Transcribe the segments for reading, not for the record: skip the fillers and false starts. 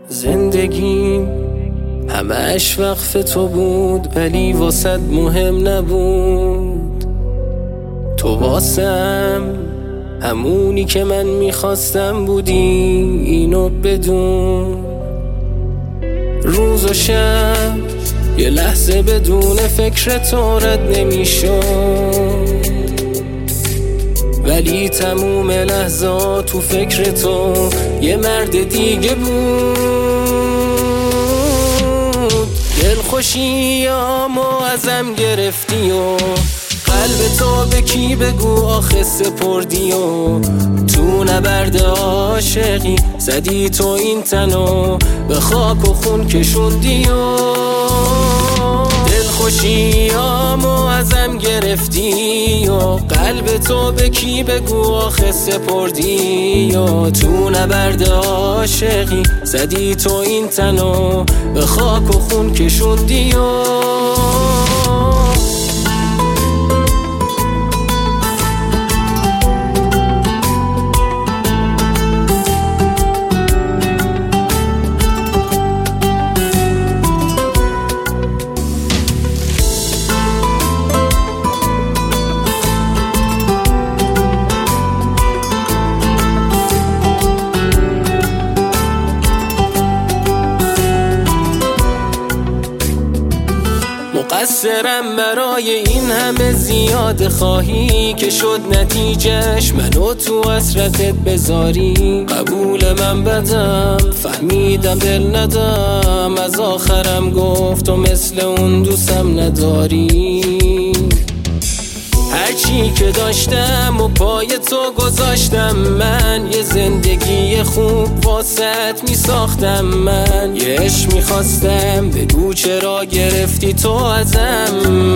زندگیم همش وقف تو بود ولی واسد مهم نبود. تو واسم همونی که من میخواستم بودی، اینو بدون. روز و شب یه لحظه بدون فکر تو رد نمیشد، ولی تموم لحظات تو فکر تو یه مرد دیگه بود. دلخوشیامو ازم گرفتی و قلب تو به کی بگو آخه سپردی و تو نبرد عاشقی زدی تو این تنو به خاک و خون کشوندی و دلخوشیامو ازم گرفتی و قلب تو به کی بگو آخه سپردی و تو نبرد عاشقی زدی تو این تنو به خاک و خون کشوندی و مقصرم برای این همه زیاد خواهی که شد نتیجهش منو تو حسرتت بذاری. قبول من بدم فهمیدم دل ندم، از آخرم گفت و مثل اون دوستم نداری. هرچی که داشتم و پای تو گذاشتم من، یه زندگی خوب واسط می ساختم من. یه عشق می خواستم بگو چرا گرفتی تو ازم.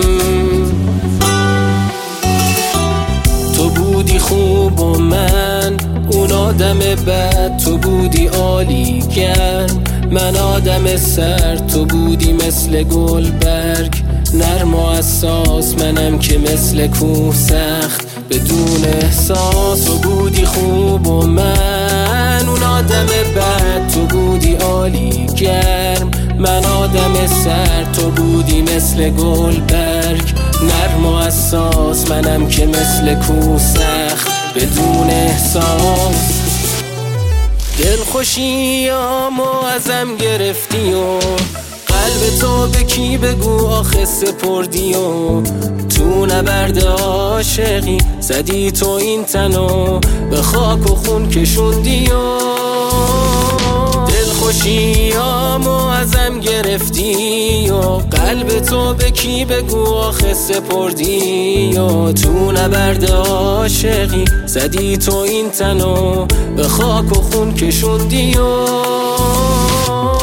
تو بودی خوب و من اون آدم بد، تو بودی عالی گرم من آدم سرد. تو بودی مثل گلبرگ نرم و حساس، منم که مثل کوه سخت بدون احساس. تو بودی خوب و من اون آدم بد، تو بودی عالی گرم من آدم سرد. تو بودی مثل گلبرگ نرم و حساس، منم که مثل کوه سخت بدون احساس. دلخوشیامو ازم گرفتی و قلب تو به کی بگو آخه سپردی و تو نبرد عاشقی زدی تو این تنو به خاک و خون کشوندی و دلخوشیامو ازم گرفتی و قلب تو به کی بگو آخه سپردی و تو نبرد عاشقی زدی تو این تنو به خاک و خون کشوندی و